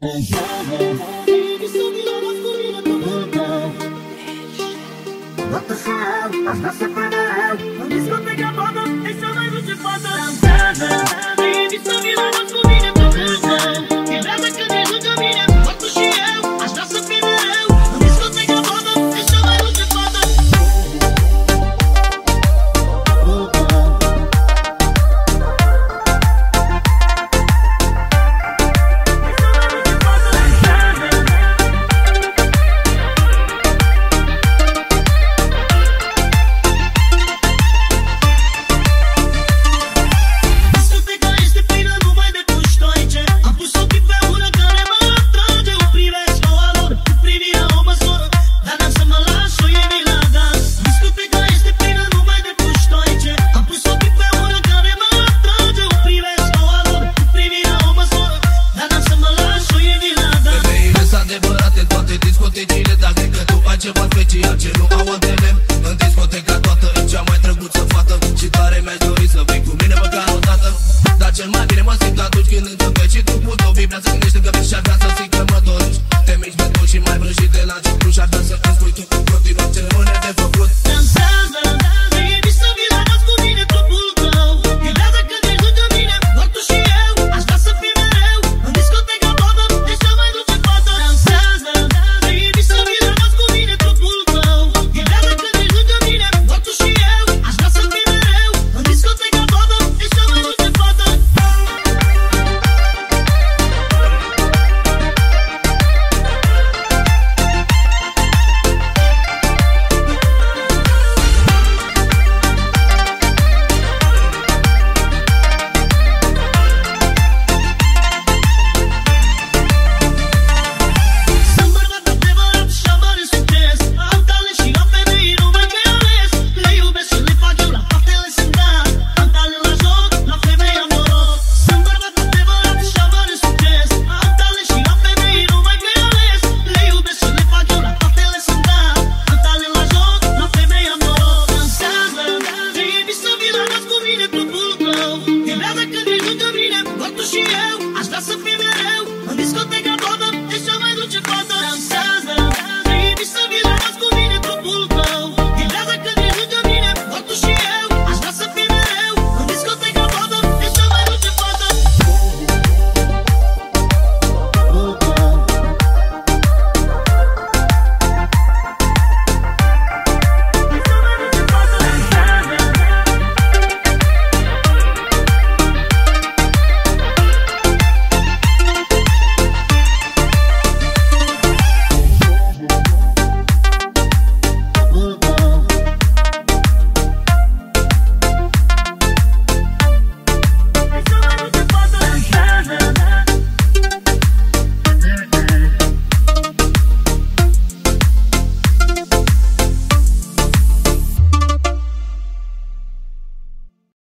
Bota sal, as nossas panas. Não discoteca foda, esse é mais um de foda. Baby, só me leva as comidas pro mundo. E leva cadê no caminho, bota o chiel, as nossas pneu. Não discoteca foda, esse é mais um de foda. Ceva special ce nu au antene. În discoteca toată e cea mai drăguță fată și tare mi-aș dori să vii cu mine măcar o dată. Dar cel mai bine mă simt atunci când încâncă și trupul tău vibra, să gândești lângă mine și-ar vrea să zic că mă dorești. Te miști pe tot și mai vrăjit de la început și-ar vrea să îmi spui tu în continuă ce rămâne de făcut. Dansează, baby, să vi la nas cu mine trupul tău. Iubează când ești lângă mine, doar tu și eu. Aș vrea să fii mereu în discoteca toată, e cea mai dulce fată. Dansează, baby, să vi la nas cu mine trupul tău. Iubează când ești lângă mine, doar tu și eu. Aș vrea să fii mereu în discoteca toată, e cea mai dulce fată. Sunt bărbat adevărat și am mare succes. Am talent și am femei, nu mai greu ales. Le iubesc și le fac eu, la faptele sunt dat. Am talent la joc, la femei am noroc. Sunt bărbat adevărat și am mare succes. Am talent și am femei, nu mai greu ales. Le iubesc și le fac eu, la faptele sunt dat. Am talent la joc, la femei am noroc. Dansează, baby, să vii la nas cu mine trupul tău. Iubează când ești lângă mine, doar tu și eu. Aș vrea să fii mereu în discoteca